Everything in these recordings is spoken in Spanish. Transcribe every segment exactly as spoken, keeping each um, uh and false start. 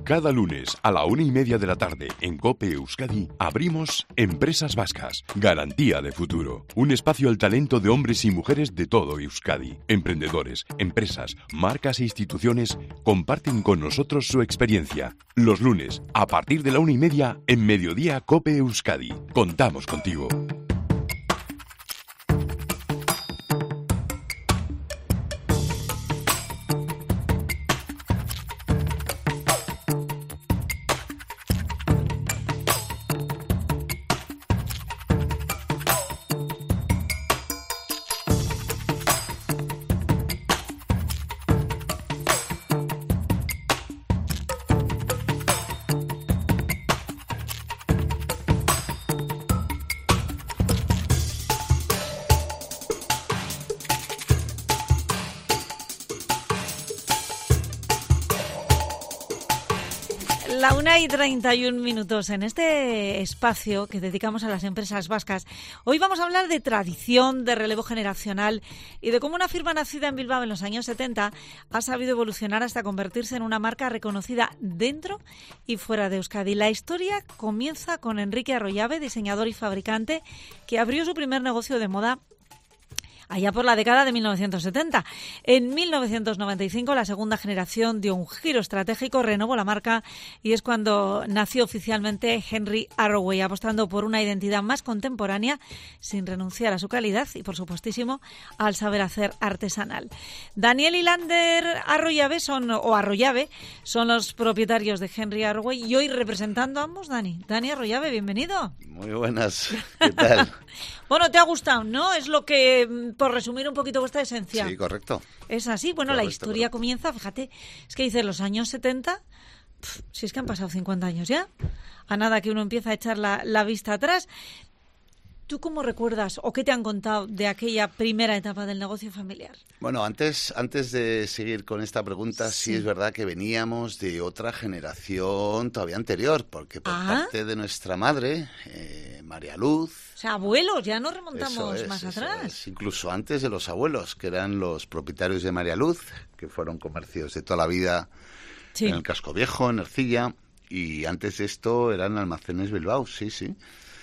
Cada lunes a la una y media de la tarde en COPE Euskadi abrimos Empresas Vascas, garantía de futuro. Un espacio al talento de hombres y mujeres de todo Euskadi. Emprendedores, empresas, marcas e instituciones comparten con nosotros su experiencia. Los lunes, a partir de la una y media, en Mediodía COPE Euskadi. Contamos contigo. La una y treinta y un minutos en este espacio que dedicamos a las empresas vascas. Hoy vamos a hablar de tradición, de relevo generacional y de cómo una firma nacida en Bilbao en los años setenta ha sabido evolucionar hasta convertirse en una marca reconocida dentro y fuera de Euskadi. La historia comienza con Enrique Arroyabe, diseñador y fabricante, que abrió su primer negocio de moda allá por la década de mil novecientos setenta. En mil novecientos noventa y cinco, la segunda generación dio un giro estratégico, renovó la marca y es cuando nació oficialmente Henry Arroway, apostando por una identidad más contemporánea sin renunciar a su calidad y, por supuestísimo, al saber hacer artesanal. Daniel y Lander Arroyabe son, o Arroyabe son los propietarios de Henry Arroway y hoy representando a ambos, Dani. Dani Arroyabe, bienvenido. Muy buenas, ¿qué tal? Bueno, te ha gustado, ¿no? Es lo que, por resumir un poquito vuestra esencia. Sí, correcto. Es así. Bueno, correcto, la historia correcto. Comienza, fíjate, es que dice los años setenta, pff, si es que han pasado cincuenta años ya, a nada que uno empieza a echar la, la vista atrás. ¿Tú cómo recuerdas o qué te han contado de aquella primera etapa del negocio familiar? Bueno, antes, antes de seguir con esta pregunta, sí. sí es verdad que veníamos de otra generación todavía anterior, porque por ¿Ah? parte de nuestra madre, eh, María Luz... O sea, abuelos, ya nos remontamos es, más atrás. Es, incluso antes de los abuelos, que eran los propietarios de María Luz, que fueron comercios de toda la vida sí. en el Casco Viejo, en Ercilla, y antes de esto eran almacenes Bilbao, sí, sí.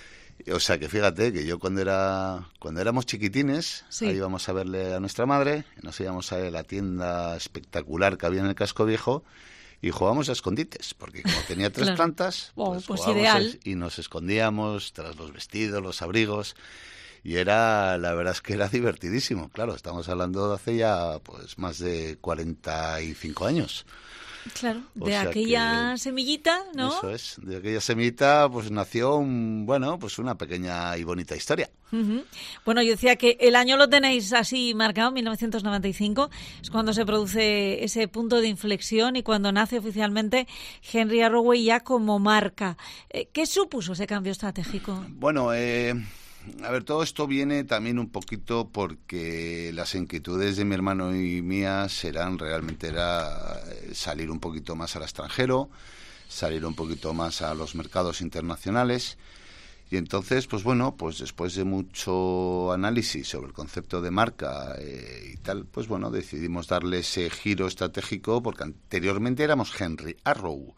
O sea que fíjate que yo cuando era cuando éramos chiquitines, sí. ahí íbamos a verle a nuestra madre, nos íbamos a la tienda espectacular que había en el Casco Viejo y jugábamos a escondites, porque como tenía tres claro. plantas, oh, pues, pues ideal. y nos escondíamos tras los vestidos, los abrigos, y era, la verdad es que era divertidísimo. Claro, estamos hablando de hace ya pues más de cuarenta y cinco años. Claro, de aquella que, semillita, ¿no? Eso es, de aquella semillita pues nació, un, bueno, pues una pequeña y bonita historia. Uh-huh. Bueno, yo decía que el año lo tenéis así marcado, mil novecientos noventa y cinco, es cuando se produce ese punto de inflexión y cuando nace oficialmente Henry Arroway ya como marca. ¿Qué supuso ese cambio estratégico? Bueno, eh... A ver, todo esto viene también un poquito porque las inquietudes de mi hermano y mías eran realmente era salir un poquito más al extranjero, salir un poquito más a los mercados internacionales. Y entonces, pues bueno, pues después de mucho análisis sobre el concepto de marca eh, y tal, pues bueno, decidimos darle ese giro estratégico porque anteriormente éramos Henry Arrow.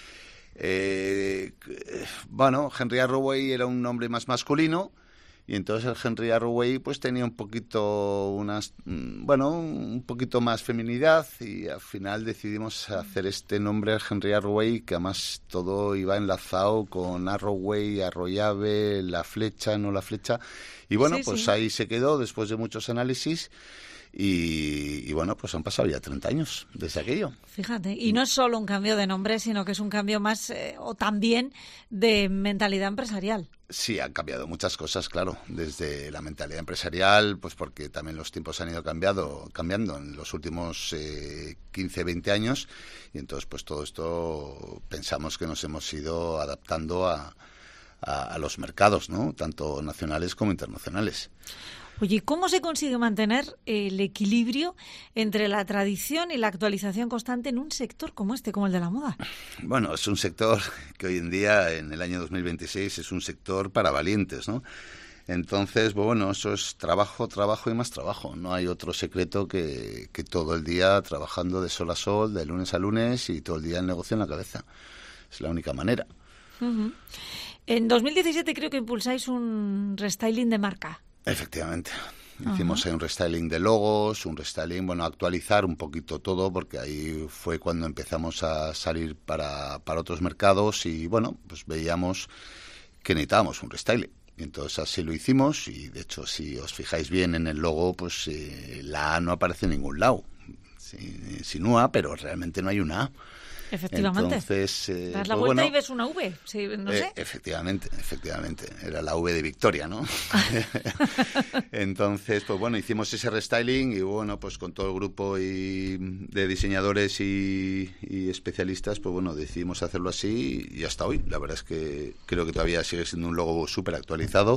Eh, bueno, Henry Arroway era un nombre más masculino. Y entonces el Henry Arroway pues tenía un poquito unas bueno un poquito más feminidad y al final decidimos hacer este nombre Henry Arroway, que además todo iba enlazado con Arroway, Arroyabe, la flecha, no la flecha, y bueno, sí, pues sí. ahí se quedó después de muchos análisis. Y, y bueno, pues han pasado ya treinta años desde aquello. Fíjate, y no es solo un cambio de nombre, sino que es un cambio más, eh, o también de mentalidad empresarial. Sí, han cambiado muchas cosas, claro, desde la mentalidad empresarial, pues porque también los tiempos han ido cambiado, cambiando en los últimos eh, quince, veinte años, y entonces pues todo esto pensamos que nos hemos ido adaptando a, a, a los mercados, ¿no? Tanto nacionales como internacionales. Oye, ¿cómo se consigue mantener el equilibrio entre la tradición y la actualización constante en un sector como este, como el de la moda? Bueno, es un sector que hoy en día, en el año dos mil veintiséis, es un sector para valientes, ¿no? Entonces, bueno, eso es trabajo, trabajo y más trabajo. No hay otro secreto que, que todo el día trabajando de sol a sol, de lunes a lunes y todo el día el negocio en la cabeza. Es la única manera. Uh-huh. En dos mil diecisiete creo que impulsáis un restyling de marca. Efectivamente. Hicimos ahí un restyling de logos, un restyling, bueno, actualizar un poquito todo, porque ahí fue cuando empezamos a salir para, para otros mercados y, bueno, pues veíamos que necesitábamos un restyling. Y entonces así lo hicimos y, de hecho, si os fijáis bien en el logo, pues eh, la A no aparece en ningún lado. Sí, insinúa, pero realmente no hay una A. Efectivamente. Entonces, eh, das la pues vuelta bueno, y ves una V, sí, no eh, sé. Efectivamente, efectivamente. Era la V de Victoria, ¿no? Entonces, pues bueno, hicimos ese restyling y bueno, pues con todo el grupo y de diseñadores y, y especialistas, pues bueno, decidimos hacerlo así y hasta hoy. La verdad es que creo que todavía sigue siendo un logo súper actualizado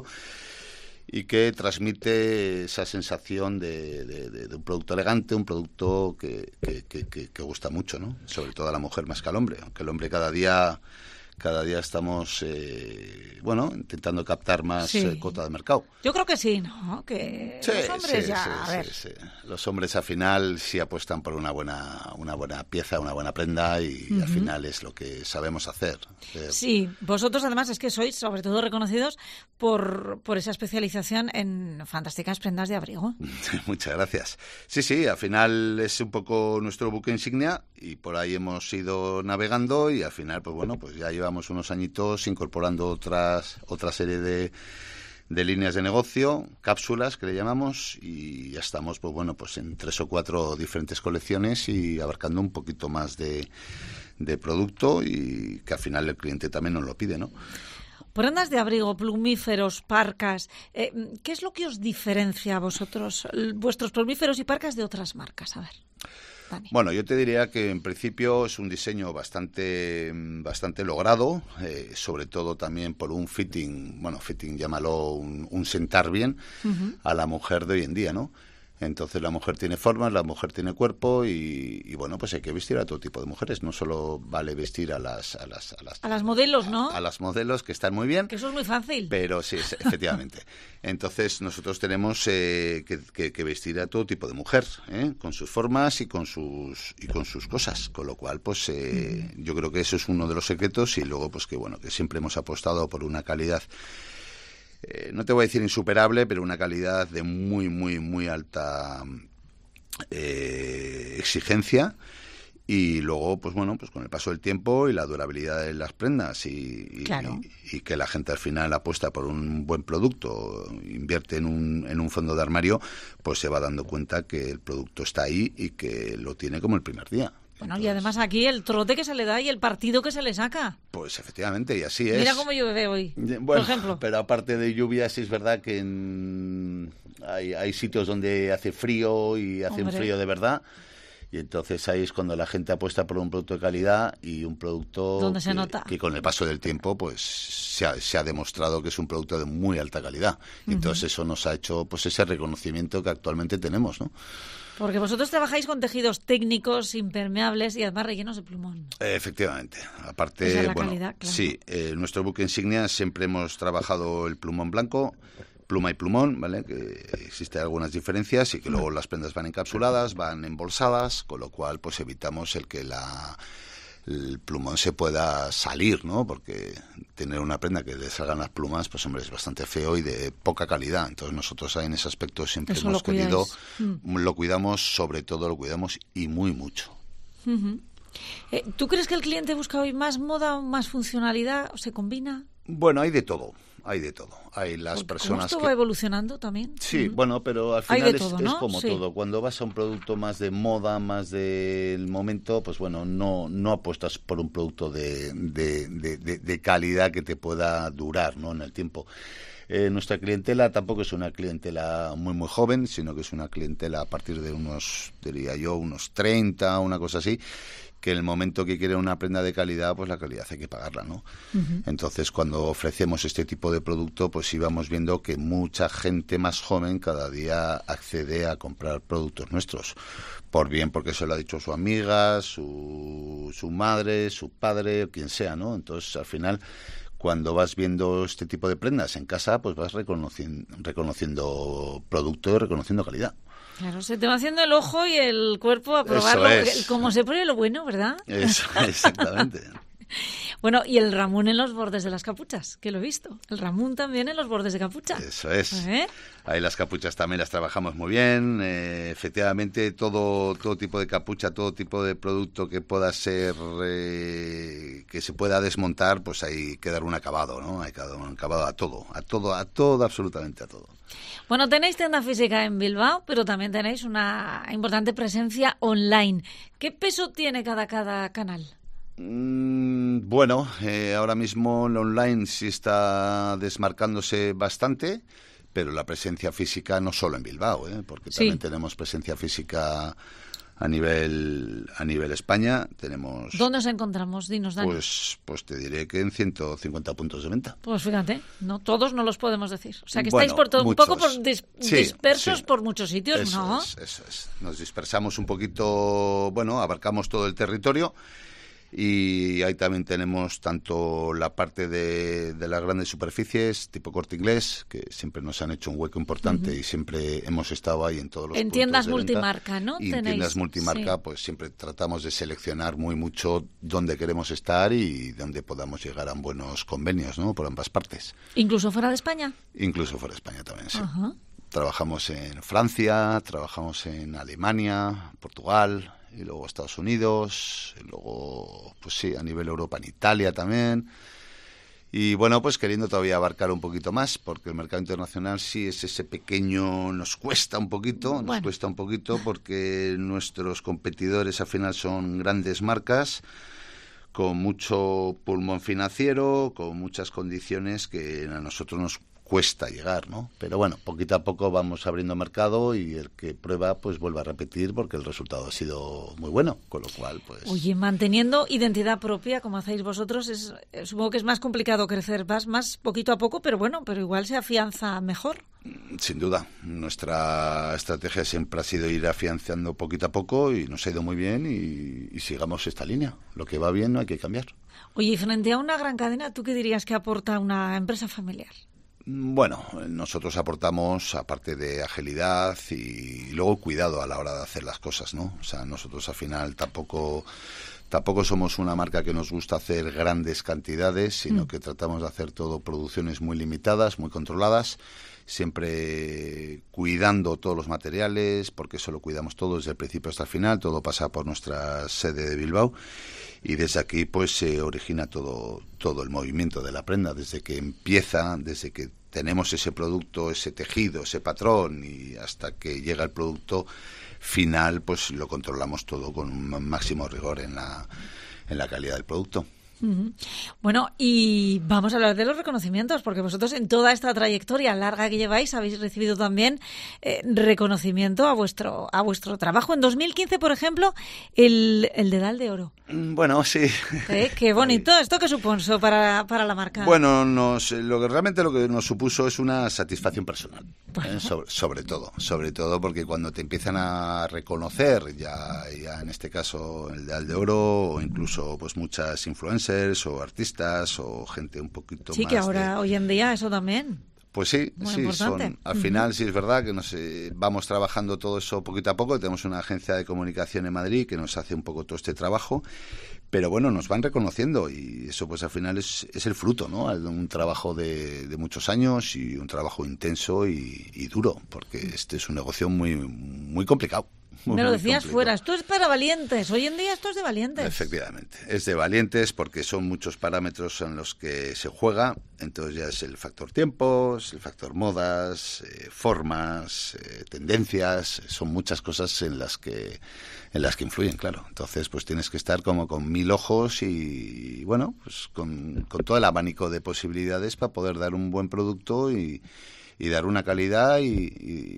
y que transmite esa sensación de, de, de, de un producto elegante, un producto que, que, que, que, que gusta mucho, ¿no? Sobre todo a la mujer más que al hombre, aunque el hombre cada día cada día estamos, eh, bueno, intentando captar más sí. eh, cuota de mercado. Yo creo que sí, ¿no? Que sí, los hombres sí, ya, sí, a ver. Sí, sí. Los hombres al final sí apuestan por una buena una buena pieza, una buena prenda y uh-huh. al final es lo que sabemos hacer. Eh, sí, vosotros además es que sois sobre todo reconocidos por, por esa especialización en fantásticas prendas de abrigo. Muchas gracias. Sí, sí, al final es un poco nuestro buque insignia y por ahí hemos ido navegando y al final, pues bueno, pues ya llevamos unos añitos incorporando otras otra serie de, de líneas de negocio, cápsulas que le llamamos, y ya estamos, pues bueno, pues en tres o cuatro diferentes colecciones y abarcando un poquito más de, de producto y que al final el cliente también nos lo pide, ¿no? Prendas de abrigo, plumíferos, parcas, eh, ¿qué es lo que os diferencia a vosotros, vuestros plumíferos y parcas de otras marcas? A ver. Dani. Bueno, yo te diría que en principio es un diseño bastante bastante logrado, eh, sobre todo también por un fitting, bueno, fitting llámalo un, un sentar bien uh-huh. a la mujer de hoy en día, ¿no? Entonces la mujer tiene formas, la mujer tiene cuerpo y, y bueno, pues hay que vestir a todo tipo de mujeres. No solo vale vestir a las a las a las, a las modelos, ¿no? A, a las modelos que están muy bien. Que eso es muy fácil. Pero sí, efectivamente. Entonces nosotros tenemos eh, que, que, que vestir a todo tipo de mujer, ¿eh? Con sus formas y con sus y con sus cosas. Con lo cual, pues eh, yo creo que eso es uno de los secretos y luego, pues que bueno, que siempre hemos apostado por una calidad. Eh, no te voy a decir insuperable, pero una calidad de muy, muy, muy alta eh, exigencia y luego, pues bueno, pues con el paso del tiempo y la durabilidad de las prendas y, claro. y, y que la gente al final apuesta por un buen producto, invierte en un, en un fondo de armario, pues se va dando cuenta que el producto está ahí y que lo tiene como el primer día. Bueno, Entonces, y además aquí el trote que se le da y el partido que se le saca. Pues efectivamente, y así es. Mira cómo llueve hoy, bueno, por ejemplo. Pero aparte de lluvia, sí es verdad que en... hay, hay sitios donde hace frío y hace un frío de verdad. Y entonces ahí es cuando la gente apuesta por un producto de calidad y un producto donde que, se nota. que con el paso del tiempo pues se ha, se ha demostrado que es un producto de muy alta calidad. Y uh-huh. entonces eso nos ha hecho pues ese reconocimiento que actualmente tenemos, ¿no? Porque vosotros trabajáis con tejidos técnicos, impermeables y además rellenos de plumón. Efectivamente. Aparte, Esa es la bueno, calidad, claro. sí, eh, nuestro buque insignia siempre hemos trabajado el plumón blanco, pluma y plumón, ¿vale? Que existen algunas diferencias y que luego las prendas van encapsuladas, van embolsadas, con lo cual pues evitamos el que la el plumón se pueda salir, ¿no? Porque tener una prenda que le salgan las plumas, pues hombre, es bastante feo y de poca calidad. Entonces nosotros ahí en ese aspecto siempre Eso hemos lo querido, mm. lo cuidamos, sobre todo lo cuidamos y muy mucho. Uh-huh. eh, ¿Tú crees que el cliente busca hoy más moda o más funcionalidad o se combina? Bueno, hay de todo. Hay de todo. Hay las ¿Cómo personas esto que... va evolucionando también? Sí, mm. bueno, pero al final es, todo, es ¿no? como sí. todo. Cuando vas a un producto más de moda, más del momento, pues bueno, no no apuestas por un producto de, de, de, de, de calidad que te pueda durar, ¿no? En el tiempo. Eh, nuestra clientela tampoco es una clientela muy muy joven, sino que es una clientela a partir de unos, diría yo, unos treinta, una cosa así, que en el momento que quiere una prenda de calidad, pues la calidad hay que pagarla, ¿no? Uh-huh. Entonces, cuando ofrecemos este tipo de producto, pues íbamos viendo que mucha gente más joven cada día accede a comprar productos nuestros. Por bien porque se lo ha dicho su amiga, su, su madre, su padre, quien sea, ¿no? Entonces, al final, cuando vas viendo este tipo de prendas en casa, pues vas reconociendo, reconociendo producto y reconociendo calidad. Claro, se te va haciendo el ojo y el cuerpo a probarlo, es. como se pone lo bueno, ¿verdad? Eso, exactamente. Bueno, y el ramún en los bordes de las capuchas, que lo he visto. El ramún también en los bordes de capucha. Eso es. ¿Eh? Ahí las capuchas también las trabajamos muy bien. Eh, efectivamente, todo todo tipo de capucha, todo tipo de producto que pueda ser, eh, que se pueda desmontar, pues hay que dar un acabado, ¿no? Hay que dar un acabado a todo, a todo, a todo, absolutamente a todo. Bueno, tenéis tienda física en Bilbao, pero también tenéis una importante presencia online. ¿Qué peso tiene cada, cada canal? Mm, bueno, eh, ahora mismo el online sí está desmarcándose bastante, pero la presencia física no solo en Bilbao, ¿eh? Porque Sí. también tenemos presencia física a nivel a nivel España. Tenemos, ¿Dónde os encontramos? Dinos, Dani. pues, pues te diré que en ciento cincuenta puntos de venta. Pues fíjate, no todos no los podemos decir. O sea, que Bueno, estáis por todo, un muchos. poco por dis- Sí, dispersos sí. por muchos sitios, Eso ¿no? es, eso es. Nos dispersamos un poquito, bueno, abarcamos todo el territorio. Y ahí también tenemos tanto la parte de, de las grandes superficies, tipo Corte Inglés, que siempre nos han hecho un hueco importante uh-huh. y siempre hemos estado ahí en todos los en puntos tiendas de multimarca, venta. ¿no? Y en Tenéis, tiendas multimarca, sí. pues siempre tratamos de seleccionar muy mucho dónde queremos estar y dónde podamos llegar a buenos convenios, ¿no? Por ambas partes. ¿Incluso fuera de España? Incluso fuera de España también, sí. Uh-huh. Trabajamos en Francia, trabajamos en Alemania, Portugal, y luego Estados Unidos, y luego, pues sí, a nivel Europa, en Italia también. Y bueno, pues queriendo todavía abarcar un poquito más, porque el mercado internacional sí es ese pequeño, nos cuesta un poquito, nos bueno. cuesta un poquito, porque nuestros competidores al final son grandes marcas, con mucho pulmón financiero, con muchas condiciones que a nosotros nos cuesta llegar, ¿no? Pero bueno, poquito a poco vamos abriendo mercado y el que prueba pues vuelve a repetir porque el resultado ha sido muy bueno, con lo cual pues... Oye, manteniendo identidad propia como hacéis vosotros, es, supongo que es más complicado crecer, vas más poquito a poco, pero bueno, pero igual se afianza mejor. Sin duda, nuestra estrategia siempre ha sido ir afianzando poquito a poco y nos ha ido muy bien y, y sigamos esta línea. Lo que va bien no hay que cambiar. Oye, y frente a una gran cadena, ¿tú qué dirías que aporta una empresa familiar? Bueno, nosotros aportamos, aparte de agilidad y luego cuidado a la hora de hacer las cosas, ¿no? O sea, nosotros al final tampoco tampoco somos una marca que nos gusta hacer grandes cantidades, sino mm. que tratamos de hacer todo producciones muy limitadas, muy controladas, siempre cuidando todos los materiales, porque eso lo cuidamos todo desde el principio hasta el final, todo pasa por nuestra sede de Bilbao. Y desde aquí pues se origina todo todo el movimiento de la prenda, desde que empieza, desde que tenemos ese producto, ese tejido, ese patrón y hasta que llega el producto final, pues lo controlamos todo con un máximo rigor en la en la calidad del producto. Uh-huh. Bueno, y vamos a hablar de los reconocimientos, porque vosotros en toda esta trayectoria larga que lleváis habéis recibido también eh, reconocimiento a vuestro a vuestro trabajo. En dos mil quince, por ejemplo, el, el Dedal de Oro. Bueno, sí. ¿Eh? Qué bonito. ¿Esto qué supuso para, para la marca? Bueno, nos, lo que realmente lo que nos supuso es una satisfacción personal, bueno. ¿eh? sobre, sobre todo, sobre todo porque cuando te empiezan a reconocer, ya, ya en este caso el Dedal de Oro, o incluso pues muchas influencers o artistas o gente un poquito sí, más... Sí, que ahora, de... hoy en día, eso también. Pues sí, muy sí, importante. Son, al final sí es verdad que nos eh, vamos trabajando todo eso poquito a poco. Tenemos una agencia de comunicación en Madrid que nos hace un poco todo este trabajo, pero bueno, nos van reconociendo y eso pues al final es, es el fruto, ¿no? De un trabajo de, de muchos años y un trabajo intenso y, y duro, porque este es un negocio muy, muy complicado. Me lo decías fuera, esto es para valientes, hoy en día esto es de valientes. Efectivamente, es de valientes porque son muchos parámetros en los que se juega, entonces ya es el factor tiempos, el factor modas, eh, formas, eh, tendencias, son muchas cosas en las que en las que influyen, claro. Entonces pues tienes que estar como con mil ojos y, bueno, pues con, con todo el abanico de posibilidades para poder dar un buen producto y y dar una calidad y, y,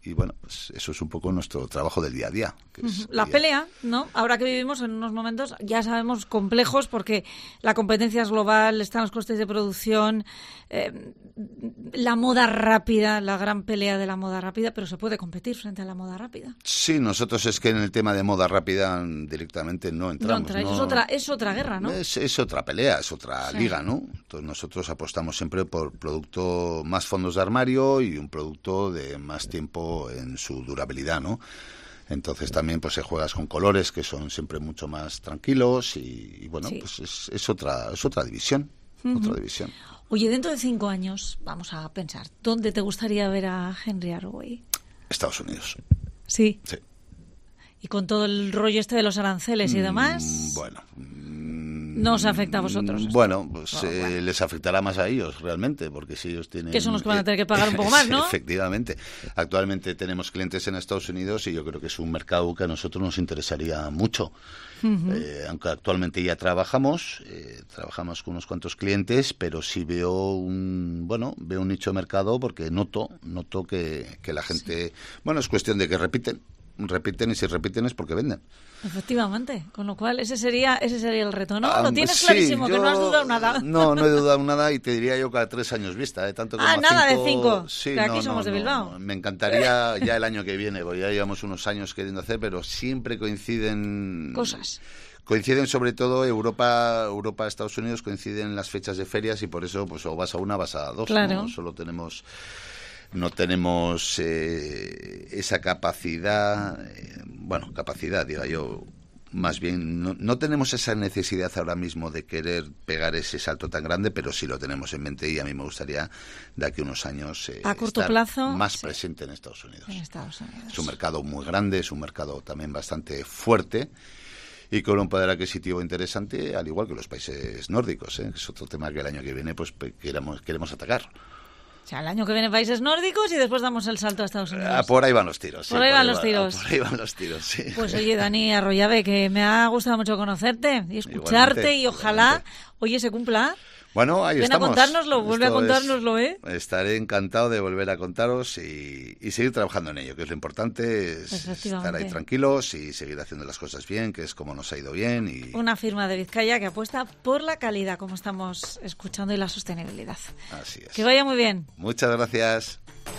y bueno, pues eso es un poco nuestro trabajo del día a día. Que es la día. pelea, ¿no? Ahora que vivimos en unos momentos, ya sabemos, complejos, porque la competencia es global, están los costes de producción, eh, la moda rápida, la gran pelea de la moda rápida, pero se puede competir frente a la moda rápida. Sí, nosotros es que en el tema de moda rápida directamente no entramos. No entráis, ¿no? es otra, es otra guerra, ¿no? Es, es otra pelea, es otra Sí. liga, ¿no? Entonces nosotros apostamos siempre por producto más fondos de armario y un producto de más tiempo en su durabilidad, ¿no? Entonces también pues se juegas con colores que son siempre mucho más tranquilos y, y bueno, Sí. pues es, es otra es otra división, uh-huh. otra división. Oye, dentro de cinco años, vamos a pensar, ¿dónde te gustaría ver a Henry Arroway? Estados Unidos. Sí. Sí. Y con todo el rollo este de los aranceles y demás. Mm, bueno. ¿No os afecta a vosotros esto? Bueno, pues Oh, eh, bueno. les afectará más a ellos realmente, porque si ellos tienen... Que son los que van a tener que pagar un poco más, ¿no? Efectivamente. Actualmente tenemos clientes en Estados Unidos y yo creo que es un mercado que a nosotros nos interesaría mucho. Uh-huh. Eh, aunque actualmente ya trabajamos, eh, trabajamos con unos cuantos clientes, pero sí veo un, bueno, veo un nicho de mercado porque noto, noto que, que la gente... Sí. Bueno, es cuestión de que repiten. repiten y si repiten es porque venden. Efectivamente, con lo cual ese sería ese sería el reto, ¿no? Ah, Lo tienes sí, clarísimo, yo, que no has dudado nada. No, no he dudado nada y te diría yo cada tres años vista, ¿eh? Tanto como ah, nada cinco, de cinco, sí, que aquí no, somos no, de Bilbao. No. Me encantaría ya el año que viene, porque ya llevamos unos años queriendo hacer, pero siempre coinciden... Cosas. Coinciden sobre todo Europa, Europa, Estados Unidos, coinciden las fechas de ferias y por eso pues o vas a una, vas a dos, claro. ¿no? Solo tenemos... No tenemos eh, esa capacidad, eh, bueno, capacidad, digo yo, más bien, no, no tenemos esa necesidad ahora mismo de querer pegar ese salto tan grande, pero sí lo tenemos en mente y a mí me gustaría de aquí a unos años eh, a corto estar plazo, más sí. presente en Estados Unidos. En Estados Unidos. Es un mercado muy grande, es un mercado también bastante fuerte y con un poder adquisitivo interesante, al igual que los países nórdicos, ¿eh? Que es otro tema que el año que viene pues queremos, queremos atacar. O sea, el año que viene países nórdicos y después damos el salto a Estados Unidos. Ah, por ahí van los tiros. Sí, por ahí van por ahí los va, tiros. Por ahí van los tiros, sí. Pues oye, Dani Arroyave, que me ha gustado mucho conocerte y escucharte igualmente, y ojalá, igualmente. oye, se cumpla. Bueno, ahí Ven estamos. a contárnoslo, vuelve Esto a contárnoslo, ¿eh? Es, estaré encantado de volver a contaros y, y seguir trabajando en ello, que es lo importante, es estar ahí tranquilos y seguir haciendo las cosas bien, que es como nos ha ido bien. Y... Una firma de Vizcaya que apuesta por la calidad, como estamos escuchando, y la sostenibilidad. Así es. Que vaya muy bien. Muchas gracias.